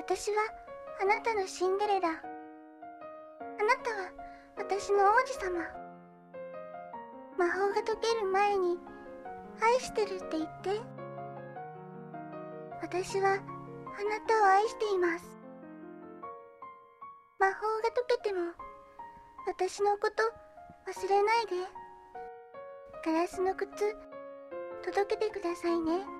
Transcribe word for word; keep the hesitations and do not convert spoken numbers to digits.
私はあなたのシンデレラ。あなたは私の王子様。魔法が解ける前に愛してるって言って。私はあなたを愛しています。魔法が解けても私のこと忘れないで。ガラスの靴届けてくださいね。